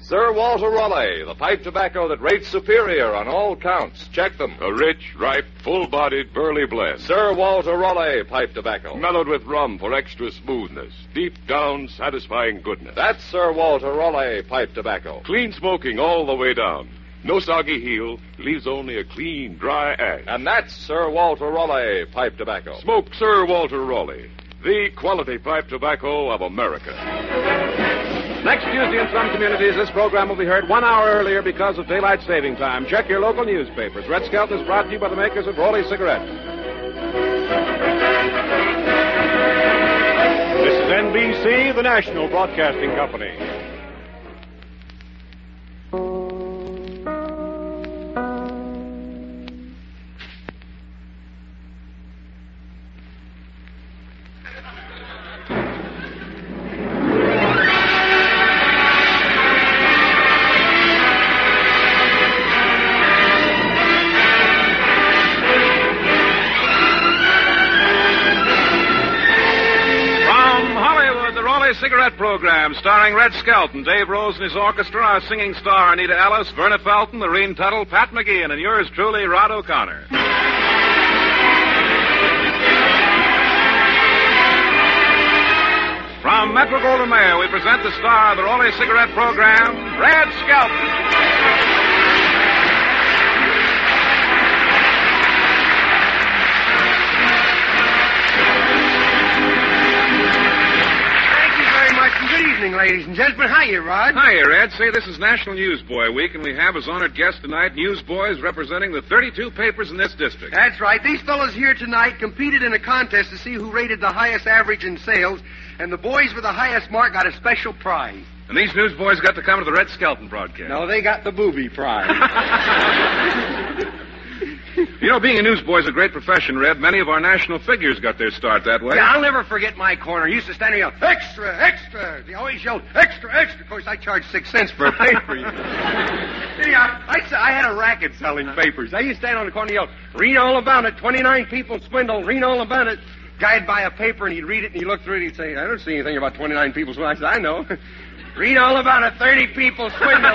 Sir Walter Raleigh, the pipe tobacco that rates superior on all counts. Check them. A rich, ripe, full-bodied, burley blend. Sir Walter Raleigh pipe tobacco. Mellowed with rum for extra smoothness. Deep down, satisfying goodness. That's Sir Walter Raleigh pipe tobacco. Clean smoking all the way down. No soggy heel, leaves only a clean, dry ash. And that's Sir Walter Raleigh pipe tobacco. Smoke Sir Walter Raleigh, the quality pipe tobacco of America. Next Tuesday in some communities, this program will be heard 1 hour earlier because of daylight saving time. Check your local newspapers. Red Skelton is brought to you by the makers of Raleigh cigarettes. This is NBC, the national broadcasting company. Cigarette program starring Red Skelton, Dave Rose and his orchestra, our singing star Anita Ellis, Verna Felton, Lorene Tuttle, Pat McGeehan, and yours truly, Rod O'Connor. From Metro-Goldwyn-Mayer, we present the star of the Raleigh Cigarette program, Red Skelton. Good evening, ladies and gentlemen. Hiya, Rod. Hiya, Red. Say, this is National Newsboy Week, and we have as honored guests tonight newsboys representing the 32 papers in this district. That's right. These fellows here tonight competed in a contest to see who rated the highest average in sales, and the boys with the highest mark got a special prize. And these newsboys got to come to the Red Skelton broadcast. No, they got the booby prize. You know, being a newsboy is a great profession, Red. Many of our national figures got their start that way. Yeah, I'll never forget my corner. He used to stand there and yell, extra, extra. He always yelled, extra, extra. Of course, I charged 6 cents for a paper. Anyhow, I had a racket selling papers. I used to stand on the corner and yell, read all about it. 29 people swindled. Read all about it. Guy'd buy a paper, and he'd read it, and he'd look through it, and he'd say, I don't see anything about 29 people swindled. I said, I know. Read all about it. 30 people swindled.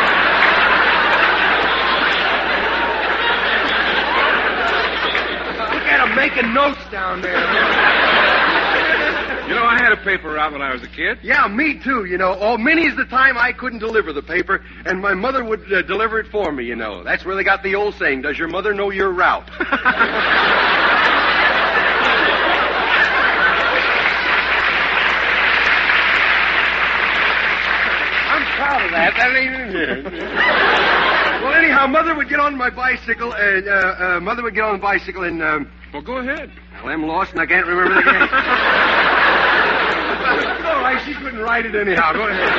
I'm making notes down there. You know, I had a paper out when I was a kid. Yeah, me too, you know. Oh, many's the time I couldn't deliver the paper, and my mother would deliver it for me, you know. That's where they got the old saying, does your mother know your route? I'm proud of that. That ain't in here. Well, anyhow, Mother would get on my bicycle, and Well, go ahead. Well, I'm lost, and I can't remember the game. All right, she couldn't write it anyhow. Go ahead.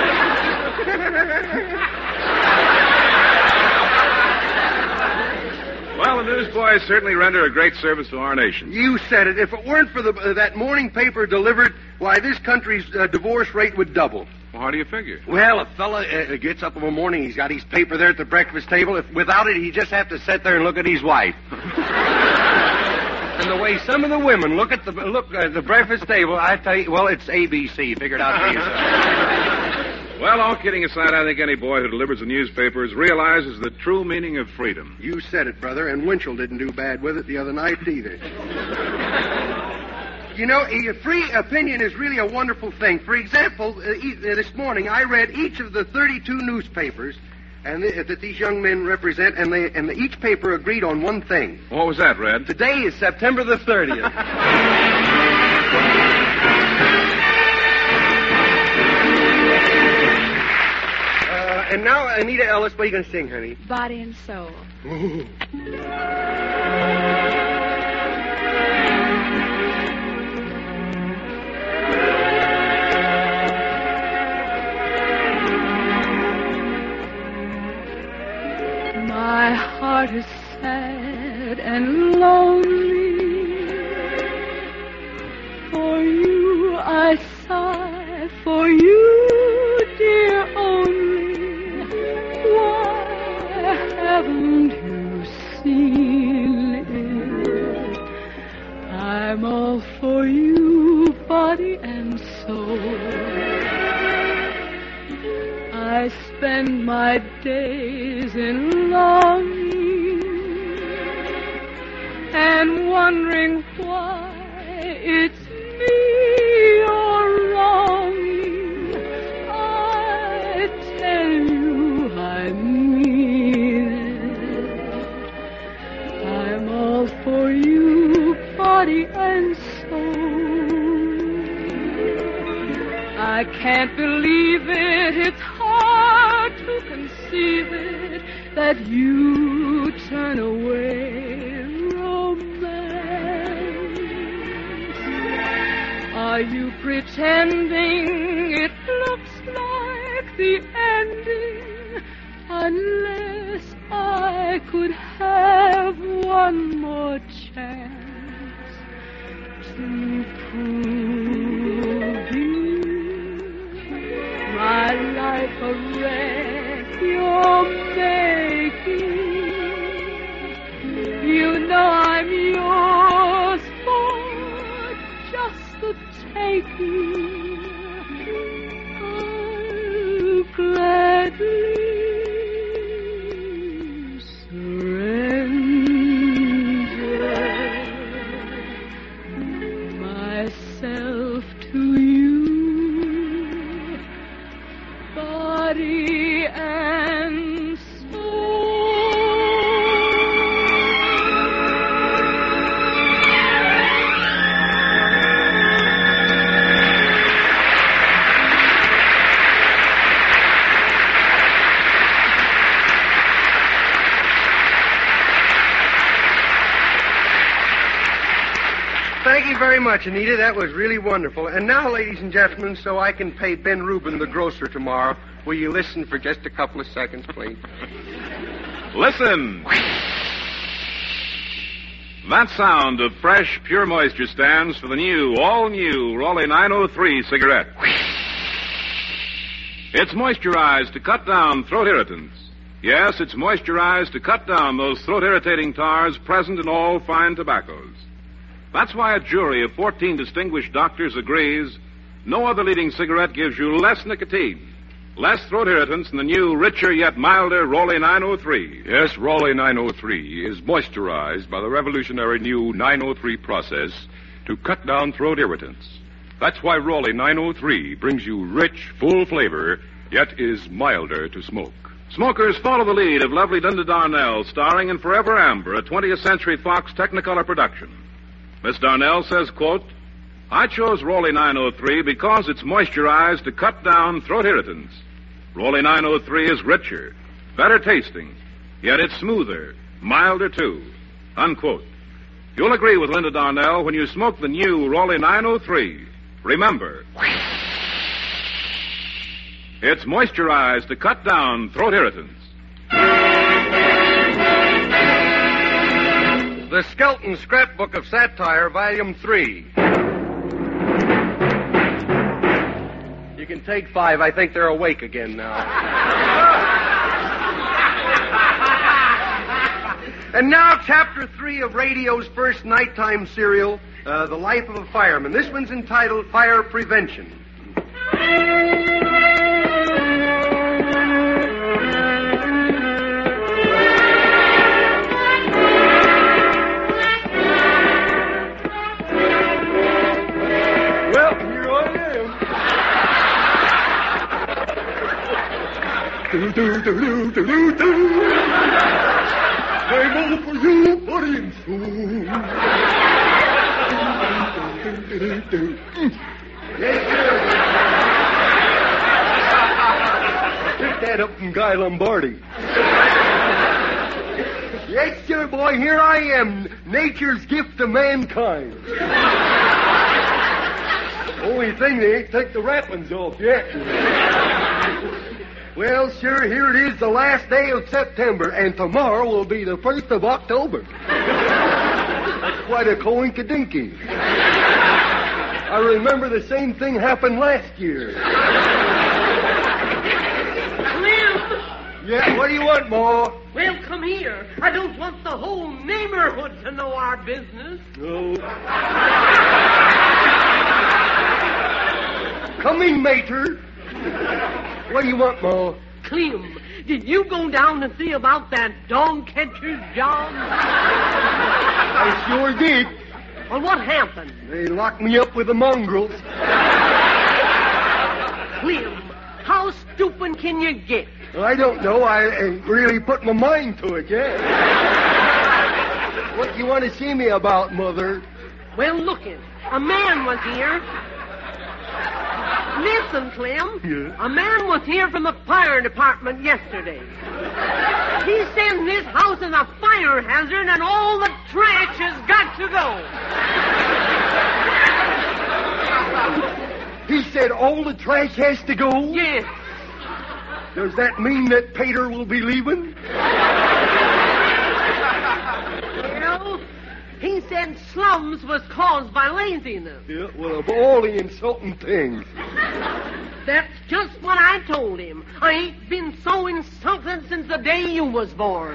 Well, the newsboys certainly render a great service to our nation. You said it. If it weren't for that morning paper delivered, why, this country's divorce rate would double. Well, how do you figure? Well, a fella gets up in the morning, he's got his paper there at the breakfast table. Without it, he'd just have to sit there and look at his wife. And the way some of the women look at the breakfast table, I tell you, well, it's ABC. Figure it out for yourself. Well, all kidding aside, I think any boy who delivers the newspapers realizes the true meaning of freedom. You said it, brother, and Winchell didn't do bad with it the other night either. You know, free opinion is really a wonderful thing. For example, this morning I read each of the 32 newspapers that these young men represent, and each paper agreed on one thing. What was that, Red? Today is September the 30th. And now, Anita Ellis, what are you going to sing, honey? Body and Soul. My heart is sad and lonely. For you I sigh, for you, dear, only. Why haven't you seen it? I'm all for you, body and soul. I spend spend my days in longing and wondering why it's me you're wronging. I tell you I mean it. I'm all for you, body and soul. I can't believe it, it's hard to conceive it, that you turn away romance. Are you pretending it looks like the ending? Unless I could have one more chance to prove you my life a wreck you're making. You know I'm yours for just the taking. I'll gladly surrender myself to you, body and soul. Thank you very much, Anita. That was really wonderful. And now, ladies and gentlemen, so I can pay Ben Rubin, the grocer, tomorrow, will you listen for just a couple of seconds, please? Listen! That sound of fresh, pure moisture stands for the new, all-new Raleigh 903 cigarette. It's moisturized to cut down throat irritants. Yes, it's moisturized to cut down those throat-irritating tars present in all fine tobaccos. That's why a jury of 14 distinguished doctors agrees no other leading cigarette gives you less nicotine, less throat irritants than the new, richer yet milder Raleigh 903. Yes, Raleigh 903 is moisturized by the revolutionary new 903 process to cut down throat irritants. That's why Raleigh 903 brings you rich, full flavor, yet is milder to smoke. Smokers follow the lead of lovely Linda Darnell, starring in Forever Amber, a 20th Century Fox Technicolor production. Miss Darnell says, quote, I chose Raleigh 903 because it's moisturized to cut down throat irritants. Raleigh 903 is richer, better tasting, yet it's smoother, milder too, unquote. You'll agree with Linda Darnell when you smoke the new Raleigh 903. Remember, it's moisturized to cut down throat irritants. The Skelton Scrapbook of Satire, Volume 3. You can take 5. I think they're awake again now. And now, Chapter 3 of radio's first nighttime serial, The Life of a Fireman. This one's entitled Fire Prevention. I'm all for you, body and soul. Yes, sir. Pick that up from Guy Lombardi. Yes, sir, boy, here I am, nature's gift to mankind. Only thing, they ain't take the wrappings off yet. Well, sure, here it is, the last day of September, and tomorrow will be the 1st of October. That's quite a coinkydinky. I remember the same thing happened last year. Clem! Yeah, what do you want, Ma? Well, come here. I don't want the whole neighborhood to know our business. No. Coming, Mater. What do you want, Ma? Clem, did you go down and see about that dog catcher's job? I sure did. Well, what happened? They locked me up with the mongrels. Clem, how stupid can you get? I don't know. I ain't really put my mind to it yet. What you want to see me about, Mother? Well, look it. A man was here. Listen, Clem. Yeah? A man was here from the fire department yesterday. He says this house is a fire hazard and all the trash has got to go. He said all the trash has to go? Yes. Does that mean that Pater will be leaving? Well, he said slums was caused by laziness. Yeah, well, of all the insulting things. That's just what I told him. I ain't been so insulted since the day you was born.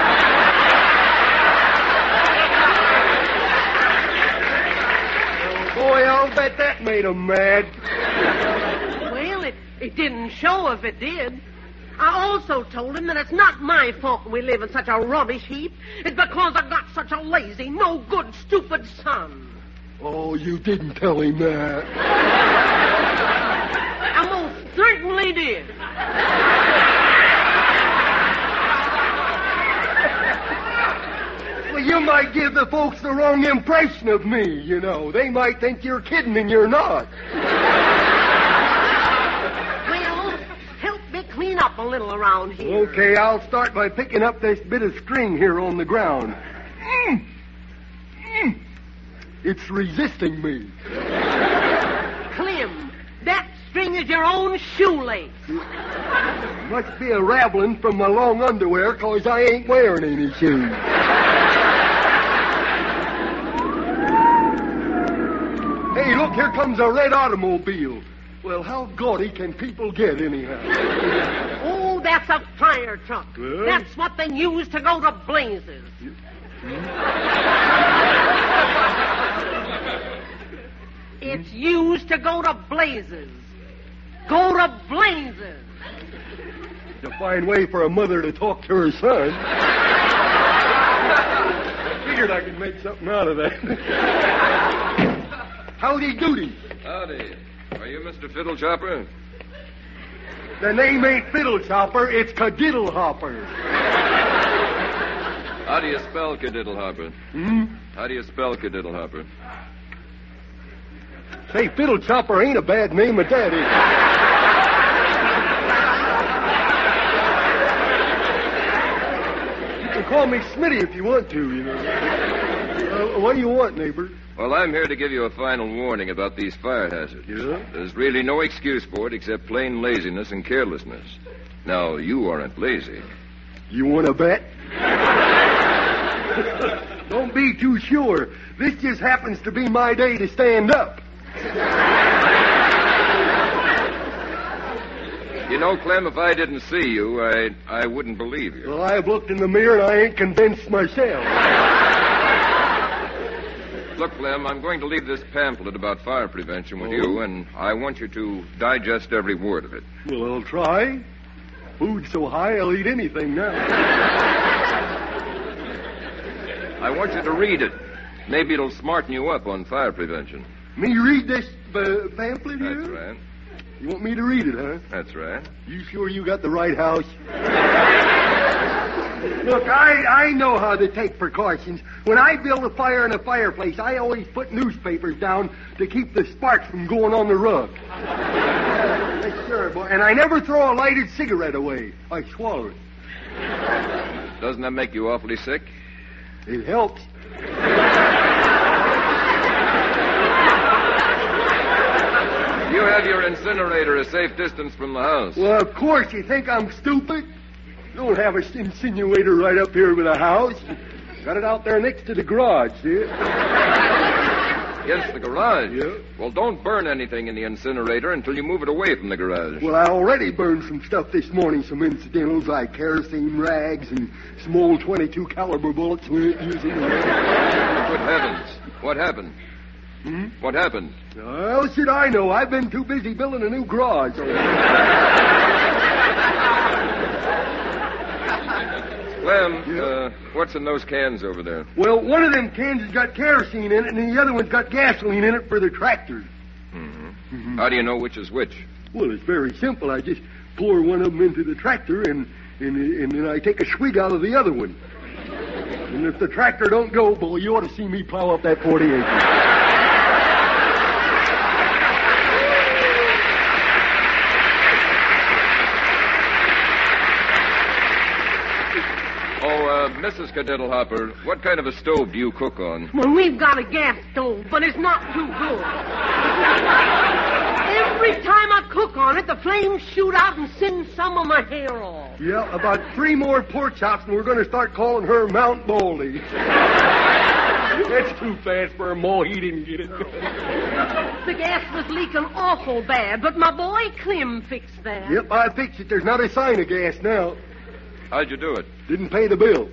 Oh, boy, I'll bet that made him mad. Well, it didn't show if it did. I also told him that it's not my fault we live in such a rubbish heap. It's because I got such a lazy, no good, stupid son. Oh, you didn't tell him that. I most certainly did. Well, you might give the folks the wrong impression of me, you know. They might think you're kidding and you're not. Well, help me clean up a little around here. Okay, I'll start by picking up this bit of string here on the ground. It's resisting me. Clem, that string is your own shoelace. Must be a raveling from my long underwear, 'cause I ain't wearing any shoes. Hey, look, here comes a red automobile. Well, how gaudy can people get, anyhow? Oh, that's a fire truck. Well? That's what they use to go to blazes. It's used to go to blazes. Go to blazes. It's a fine way for a mother to talk to her son. I figured I could make something out of that. Howdy doody. Howdy. Are you Mr. Fiddlechopper? The name ain't Fiddlechopper, it's Cadiddlehopper. How do you spell Cadiddlehopper? How do you spell Cadiddlehopper? Say, Fiddlechopper ain't a bad name at that, is it? You can call me Smitty if you want to, you know. What do you want, neighbor? Well, I'm here to give you a final warning about these fire hazards. Yeah? There's really no excuse for it except plain laziness and carelessness. Now, you aren't lazy. You want to bet? Don't be too sure. This just happens to be my day to stand up. You know, Clem, if I didn't see you, I wouldn't believe you. Well, I've looked in the mirror and I ain't convinced myself. Look, Clem, I'm going to leave this pamphlet about fire prevention with you, and I want you to digest every word of it. Well, I'll try. Food's so high, I'll eat anything now. I want you to read it. Maybe it'll smarten you up on fire prevention. Me read this pamphlet here? That's right. You want me to read it, huh? That's right. You sure you got the right house? Look, I know how to take precautions. When I build a fire in a fireplace, I always put newspapers down to keep the sparks from going on the rug. Yes, sure, boy. And I never throw a lighted cigarette away. I swallow it. Doesn't that make you awfully sick? It helps. You have your incinerator a safe distance from the house. Well, of course. You think I'm stupid? Don't have an incinerator right up here with the house. Got it out there next to the garage, see it? Yes, the garage. Yeah. Well, don't burn anything in the incinerator until you move it away from the garage. Well, I already burned some stuff this morning, some incidentals like kerosene rags and some old .22 caliber bullets we ain't using. Good heavens. What happened? What happened? How should I know? I've been too busy building a new garage. Clem, what's in those cans over there? Well, one of them cans has got kerosene in it, and the other one's got gasoline in it for the tractor. How do you know which is which? Well, it's very simple. I just pour one of them into the tractor, and then I take a swig out of the other one. And if the tractor don't go, boy, you ought to see me plow up that 40 acres. Mrs. Cadettlehopper, what kind of a stove do you cook on? Well, we've got a gas stove, but it's not too good. Every time I cook on it, the flames shoot out and send some of my hair off. Yeah, about 3 more pork chops, and we're going to start calling her Mount Baldy. That's too fast for a mole. He didn't get it. The gas was leaking awful bad, but my boy Clem fixed that. Yep, I fixed it. There's not a sign of gas now. How'd you do it? Didn't pay the bill.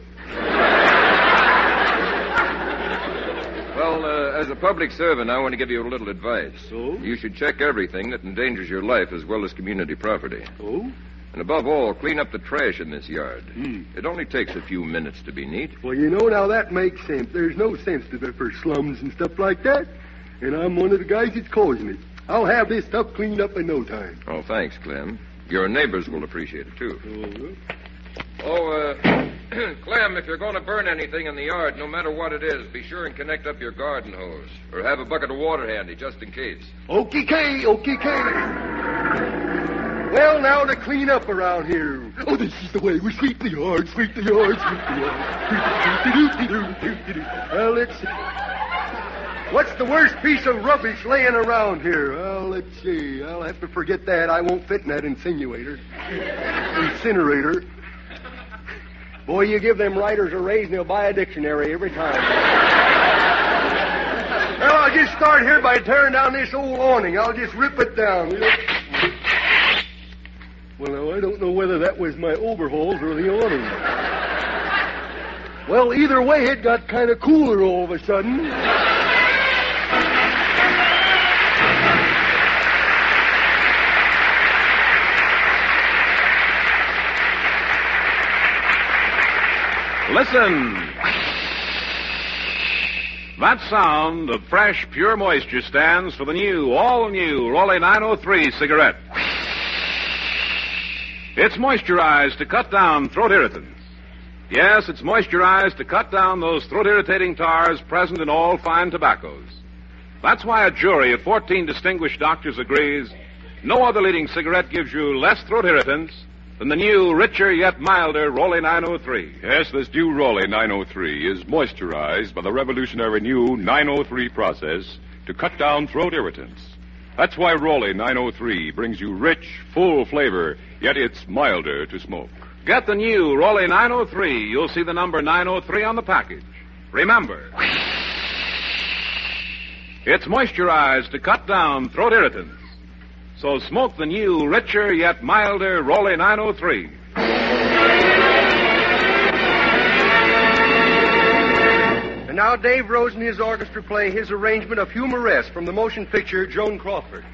Well, as a public servant, I want to give you a little advice. So? You should check everything that endangers your life as well as community property. Oh? And above all, clean up the trash in this yard. It only takes a few minutes to be neat. Well, you know, now that makes sense. There's no sense to it for slums and stuff like that. And I'm one of the guys that's causing it. I'll have this stuff cleaned up in no time. Oh, thanks, Clem. Your neighbors will appreciate it, too. Clem, if you're going to burn anything in the yard, no matter what it is, be sure and connect up your garden hose. Or have a bucket of water handy, just in case. Okay. Well, now to clean up around here. Oh, this is the way. We sweep the yard. Well, let's see. What's the worst piece of rubbish laying around here? Well, let's see. I'll have to forget that. I won't fit in that incinerator. Boy, you give them writers a raise and they'll buy a dictionary every time. Well, I'll just start here by tearing down this old awning. I'll just rip it down. Well, now, I don't know whether that was my overalls or the awning. Well, either way, it got kind of cooler all of a sudden. Listen. That sound of fresh, pure moisture stands for the new, all-new Rolly 903 cigarette. It's moisturized to cut down throat irritants. Yes, it's moisturized to cut down those throat-irritating tars present in all fine tobaccos. That's why a jury of 14 distinguished doctors agrees no other leading cigarette gives you less throat irritants than the new, richer yet milder Rolly 903. Yes, this new Rolly 903 is moisturized by the revolutionary new 903 process to cut down throat irritants. That's why Rolly 903 brings you rich, full flavor, yet it's milder to smoke. Get the new Rolly 903. You'll see the number 903 on the package. Remember, it's moisturized to cut down throat irritants. So smoke the new, richer yet milder Rolly 903. And now Dave Rose and his orchestra play his arrangement of Humorous from the motion picture Joan Crawford.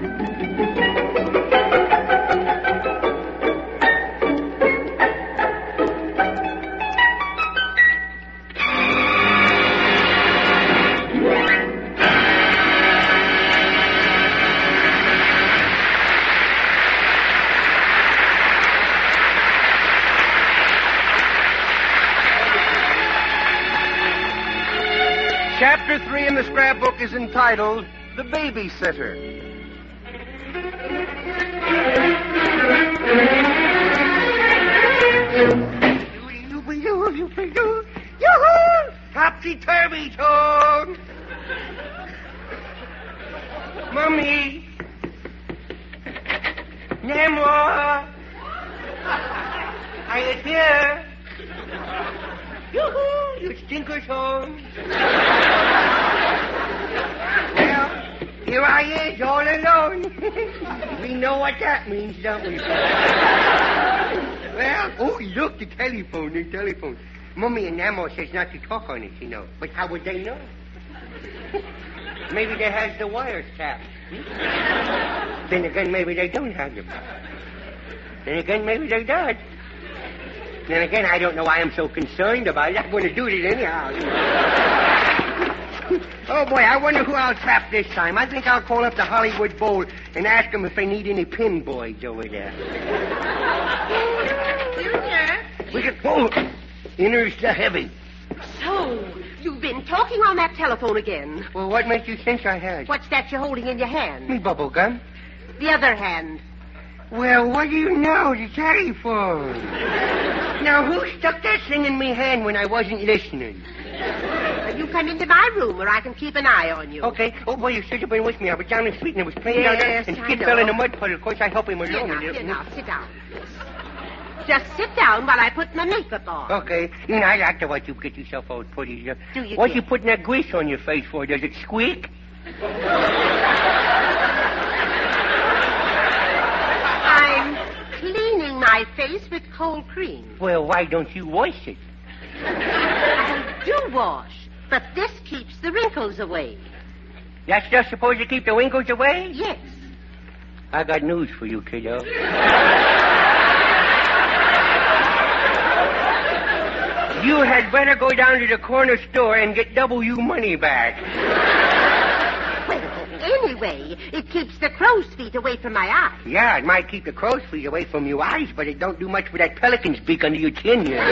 Chapter 3 in the scrapbook is entitled The Babysitter. Yoo-hoo! Topsy-turvy, Toad! Mummy! Namor! Are you here? Yoo-hoo! You stinkers home! Well, here I is, all alone. We know what that means, don't we? Well, oh, look, the telephone. Mummy and Namor says not to talk on it, you know. But how would they know? Maybe they has the wires tapped. Then again, maybe they don't have them. Then again, maybe they does. Then again, I don't know why I'm so concerned about it. I'm going to do it anyhow. Oh, boy, I wonder who I'll trap this time. I think I'll call up the Hollywood Bowl and ask them if they need any pin boys over there. Junior. We can... Oh, inner's the heavy. So, you've been talking on that telephone again. Well, what makes you think I had? What's that you're holding in your hand? Me bubble gum. The other hand. Well, what do you know? The telephone. Now, who stuck that thing in me hand when I wasn't listening? You come into my room where I can keep an eye on you. Okay. Oh, boy, you should have been with me. I was down the street and I was playing down there, and Skid fell in a mud puddle. Of course, I helped him along. Here now, sit down. Just sit down while I put my makeup on. Okay. You know, I like the way you get yourself all pretty. Do you? What you putting that grease on your face for? Does it squeak? I'm cleaning my face with cold cream. Well, why don't you wash it? I do wash, but this keeps the wrinkles away. That's just supposed to keep the wrinkles away? Yes. I got news for you, kiddo. You had better go down to the corner store and get W money back. Well, anyway, it keeps the crow's feet away from my eyes. Yeah, it might keep the crow's feet away from your eyes, but it don't do much for that pelican's beak under your chin here.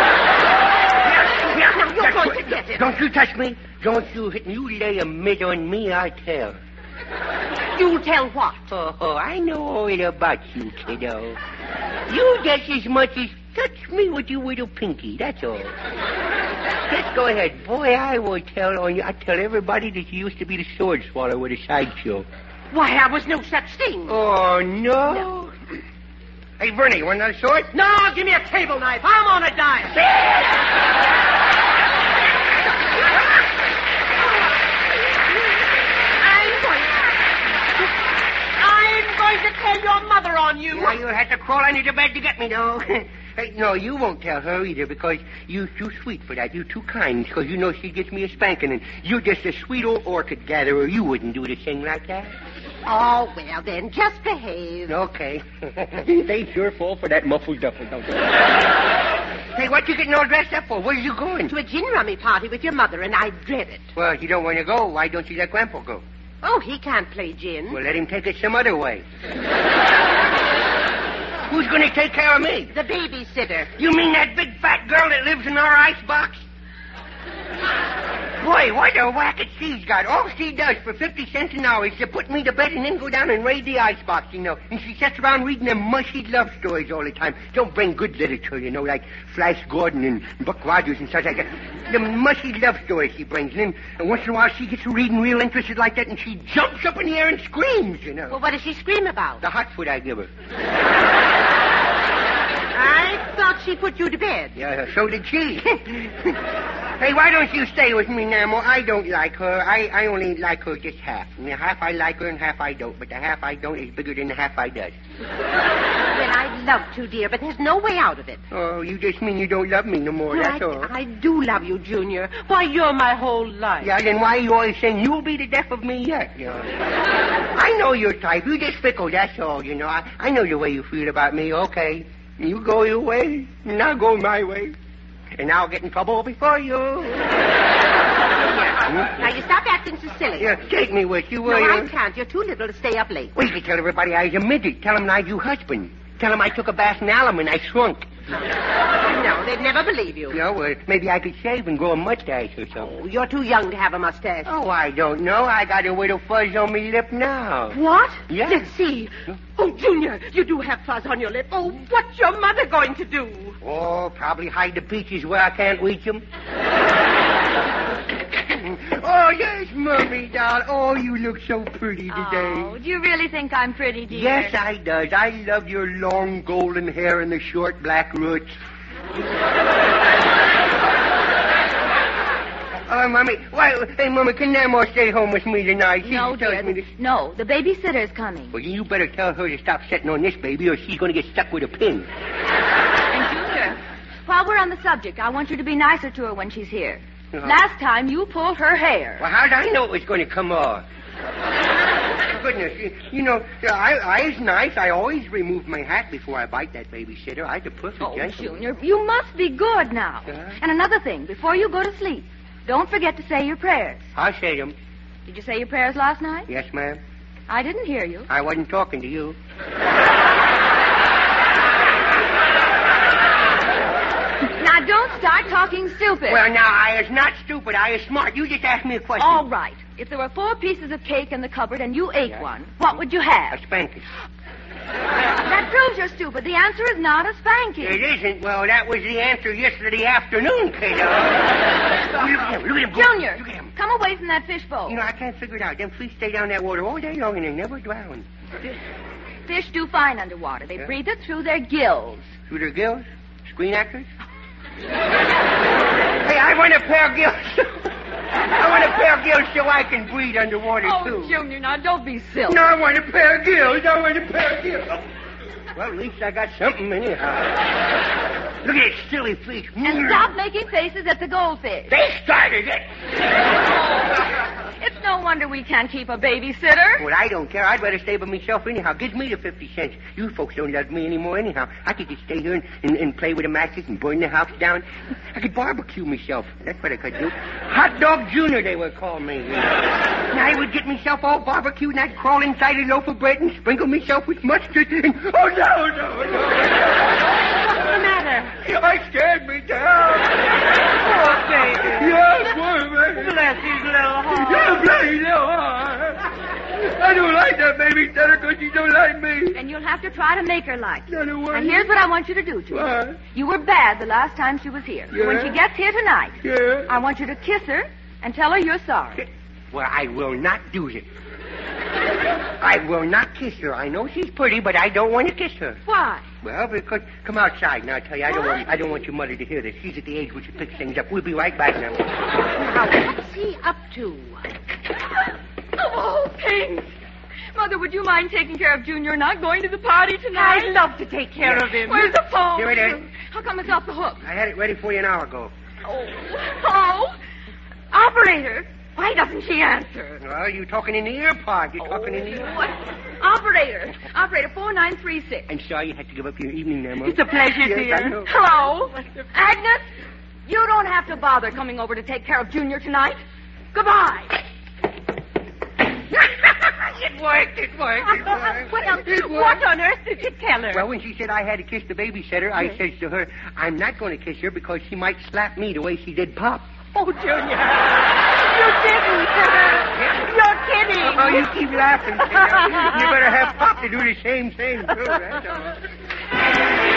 Now, you're going to get it. Don't you touch me. Don't you hit me. You lay a mitt on me, I tell. You'll tell what? Oh, I know all about you, kiddo. You just as much as touch me with your little pinky, that's all. Just go ahead. Boy, I will tell on you. I tell everybody that you used to be the sword swallower with a sideshow. Why, I was no such thing. Oh, no? Hey, Bernie, you want another sword? No, give me a table knife. I'm on a diet. I'm going to tell your mother on you. Yeah, you'll have to crawl under the bed to get me, though. Hey, no, you won't tell her either, because you're too sweet for that. You're too kind, because you know she gets me a spanking, and you're just a sweet old orchid gatherer. You wouldn't do the thing like that. Oh, well, then, just behave. Okay. They sure fall for that muffled duffel, don't they? Hey, what you getting all dressed up for? Where are you going? To a gin rummy party with your mother, and I dread it. Well, if you don't want to go, why don't you let Grandpa go? Oh, he can't play gin. Well, let him take it some other way. Who's going to take care of me? The babysitter. You mean that big fat girl that lives in our icebox? Boy, what a racket she's got. All she does for 50 cents an hour is to put me to bed and then go down and raid the icebox, you know. And she sits around reading them mushy love stories all the time. Don't bring good literature, you know, like Flash Gordon and Buck Rogers and such like that. The mushy love stories she brings. And once in a while she gets to reading real interested like that and she jumps up in the air and screams, you know. Well, what does she scream about? The hot foot I give her. I thought she put you to bed. Yeah, so did she. Hey, why don't you stay with me, Namo? I don't like her. I only like her just half. I mean, half I like her and half I don't. But the half I don't is bigger than the half I does. Well, I'd love to, dear, but there's no way out of it. Oh, you just mean you don't love me no more, that's all. I do love you, Junior. Why, you're my whole life. Yeah, then why are you always saying you'll be the death of me yet, you know? I know your type. You just fickle, that's all, you know. I know the way you feel about me, okay. You go your way, and I'll go my way. And I'll get in trouble before you. Now, you stop acting so silly. Yeah, take me with you, will No, you? I can't. You're too little to stay up late. Well, you can tell everybody I was a midget. Tell them I do husband. Tell them I took a bath in alum and I shrunk. No, they'd never believe you. Yeah, well, maybe I could shave and grow a mustache or something. Oh, you're too young to have a mustache. Oh, I don't know. I got a little fuzz on me lip now. What? Yeah. Let's see. Oh, Junior, you do have fuzz on your lip. Oh, what's your mother going to do? Oh, probably hide the peaches where I can't reach them. Oh, yes, Mummy, doll. Oh, you look so pretty today. Oh, do you really think I'm pretty, dear? Yes, I does. I love your long golden hair and the short black roots. Oh, Mummy. Why, hey, Mummy, can Namo stay home with me tonight? She No, tells dear. me this. No, the babysitter's coming. Well, you better tell her to stop sitting on this baby or she's going to get stuck with a pin. And Junior, while we're on the subject, I want you to be nicer to her when she's here. Uh-huh. Last time you pulled her hair. Well, how did I know it was going to come off? Goodness, you know, I is nice. I always remove my hat before I bite that babysitter. I'm the perfect Oh, gentleman. Junior, you must be good now. Uh-huh. And another thing, before you go to sleep, don't forget to say your prayers. I'll say them. Did you say your prayers last night? Yes, ma'am. I didn't hear you. I wasn't talking to you. Now, don't start talking stupid. Well, now, I is not stupid. I is smart. You just asked me a question. All right. If there were 4 pieces of cake in the cupboard and you ate Yeah. one, what would you A have? spanking. That proves you're stupid. The answer is not a spanking. It isn't. Well, that was the answer yesterday afternoon, kiddo. Look at him. Look at him. Junior, Look at him. come away from that fishbowl. You know, I can't figure it out. Them fish stay down that water all day long and they never drown. Fish do fine underwater. They Yeah. breathe it through their gills. Through their gills? Screen actors? Hey, I want a pair of gills. I want a pair of gills so I can breathe underwater, too. Junior, now don't be silly. No, I want a pair of gills. I want a pair of gills. Well, at least I got something anyhow. Look at this silly fish. And stop making faces at the goldfish. They started it. It's no wonder we can't keep a babysitter. Well, I don't care. I'd rather stay by myself anyhow. Gives me the 50 cents. You folks don't love me anymore anyhow. I could just stay here and play with the matches and burn the house down. I could barbecue myself. That's what I could do. Hot Dog Junior, they would call me. And I would get myself all barbecued and I'd crawl inside a loaf of bread and sprinkle myself with mustard and... Oh, no. What's the matter? I scared me down. Poor baby. Yes, poor baby. Bless his little heart. Yeah, bless his little heart. I don't like that babysitter because she don't like me. And you'll have to try to make her like you. Not a word. And here's what I want you to do, Junior. What? You were bad the last time she was here. Yeah. When she gets here tonight, Yeah. I want you to kiss her and tell her you're sorry. Well, I will not do it. I will not kiss her. I know she's pretty, but I don't want to kiss her. Why? Well, because come outside now. I tell you, I don't want your mother to hear this. She's at the age where she picks things up. We'll be right back now. Now, what's he up to? Oh, things. Mother, would you mind taking care of Junior and not going to the party tonight? I'd love to take care of him. Where's the phone? Here it is. How come it's off the hook? I had it ready for you an hour ago. Oh. Operator, why doesn't she answer? Well, you talking in the ear part. You're talking in the ear. What? Operator, 4936. I'm sorry you had to give up your evening there, Mom. It's a pleasure, Yes, dear. I know. Hello? Agnes, you don't have to bother coming over to take care of Junior tonight. Goodbye. It worked. It worked. What on earth did you tell her? Well, when she said I had to kiss the babysitter, I says to her, I'm not going to kiss her because she might slap me the way she did Pop. Oh, Junior. You didn't. You're kidding. Oh, you keep laughing. You better have Pop to do the same thing, too. That's all.